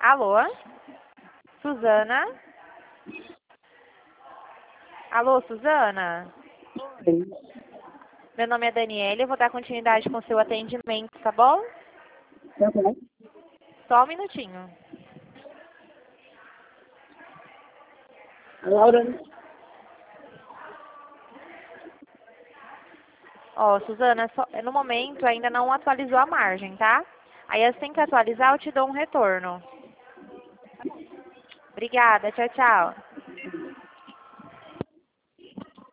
Alô? Suzana? Alô, Suzana? Sim. Meu nome é Daniela, eu vou dar continuidade com o seu atendimento, tá bom? Tá bom. Só um minutinho. A Laura, Ó, Suzana, no momento ainda não atualizou a margem, tá? Aí assim que atualizar, eu te dou um retorno. Obrigada, tchau, tchau.